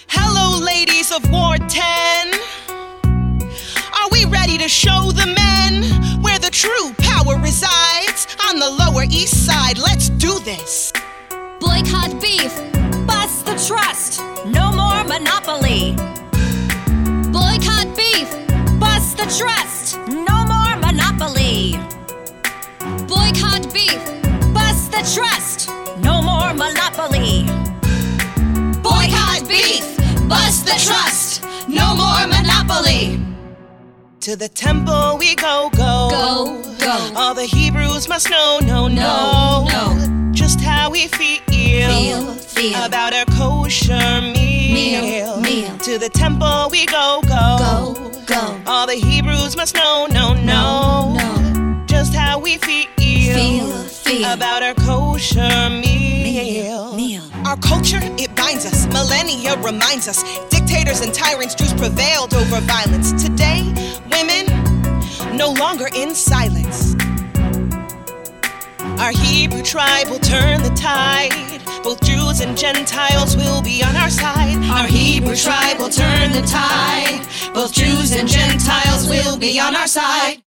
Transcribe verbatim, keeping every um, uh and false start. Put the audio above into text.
Hello, ladies of Ward ten. Are we ready to show the men where the true power resides? On the Lower East Side, let's do this. Boycott beef, bust the trust, no more monopoly. Boycott beef, bust the trust, no more monopoly. Boycott beef, bust the trust, no more monopoly. Boycott beef, bust the trust, no more monopoly. To the temple we go, go. Go, go. All the Hebrews must know, no, No, no, no. just how we feel, Feel, feel. about our kosher meal. Meal, meal. To the temple we go, go. Go, go. All the Hebrews must know, no, no, no. just how we feel, Feel, feel. about our kosher meal. Meal. Our culture, it binds us. Millennia reminds us. Dictators and tyrants, Jews prevailed over violence. Today, women no longer in silence. Our Hebrew tribe will turn the tide. Both Jews and Gentiles will be on our side. Our Hebrew tribe will turn the tide. Both Jews and Gentiles will be on our side.